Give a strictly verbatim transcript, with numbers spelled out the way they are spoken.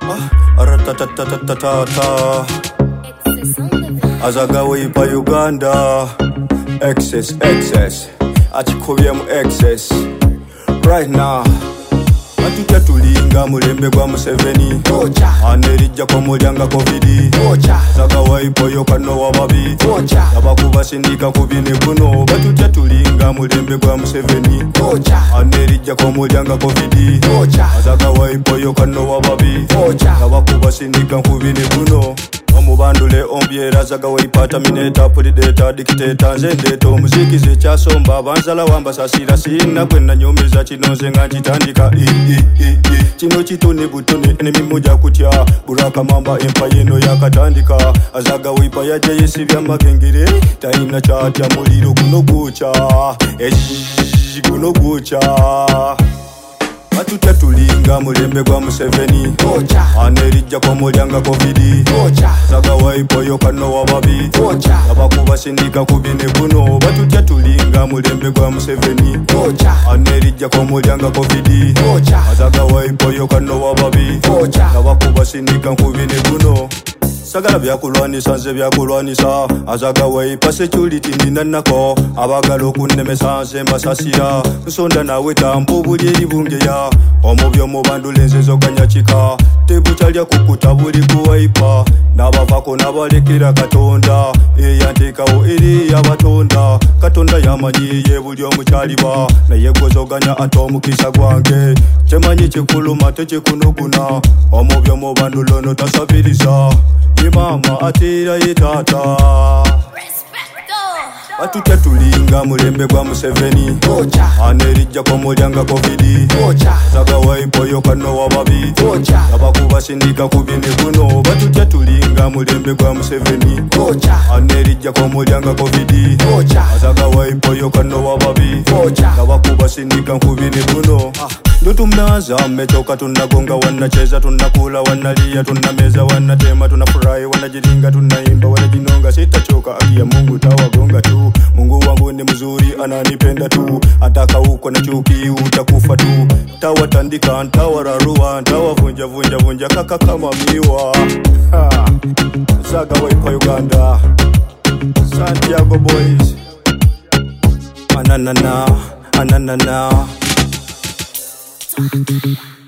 Aratatatatatatata Azagawe ipa Uganda Excess, excess Achikubye mu excess Right now Atutya tulinga mulembe gwa Museveni Anerijja kwa mulyanga covid Zagawa ipo yokano wababi Abakuba sindika kubine kuno Batutya tulinga mulembe gwa Museveni Anerijja kwa mulyanga covid Zagawa ipo yokano wababi Abakuba sindika kubine kuno Omubandule ombyera Zagawa ipata mineta pulideta dikiteta nze ndeeta omuziki ze kyasomba abanzala wamba sasira sina gwenna nyomeza kino nze nga nkitandika kino kitone butone enemi moja kutya buraka mamba empire eno yakatandika Zagawa ipa yajja yesibya magengere tayina kyatya muliro guno gwokya guno gwokya Atutya tulinga mulembe gwa Museveni Anerijja kwa mulyanga covid Zagawa ipo yokano wababi Abakuba sindika kubine kuno Batutya tulinga mulembe gwa Museveni Anerijja kwa mulyanga covid Zagawa ipo yokano wababi Abakuba sindika kubine kuno Sagala byakulwanisa nze byakulwanisa Azagawa ipa security nina nako abagala okunnemesa nze mbasasira nsonda nawe tambo buli eribungeya omubyo mubandule nze zoganya kika tebutalya kukuta buli kuwaipa n'abavako n'abalekera Katonda eyanteekawo eri yabatonda Katonda yamanyi ye buli omukyaliba naye gwezoganya ate omukisa gwange kyemanyi kikuluma tekikunuguna omubyo mubandule ono tasabiriza Ye mama atira ye tata Batutya tulinga mulembe gwa Museveni Anerijja kwa mulyanga covid Zagawa ipo yokano wababi Abakuba sindika kubine kuno Batutya tulinga mulembe gwa Museveni Anerijja kwa mulyanga covid Zagawa ipo yokano wababi Abakuba sindika kubine kuno Ndutumnaza mmechoka tunagonga wanacheza tunakula wanalia tunameza wanatema tunafurahi wanajiringa tunaimba wanajinonga sitachoka aki ya Mungu tawagonga tu Mungu wangu ni mzuri ananipenda tu ataka huko na chuki utakufa tu tawatandika ntawararua ntawavunja vunja vunja kaka kama miwa Zagawa ipa Uganda Santiago boys Ananana Ananana Thank you.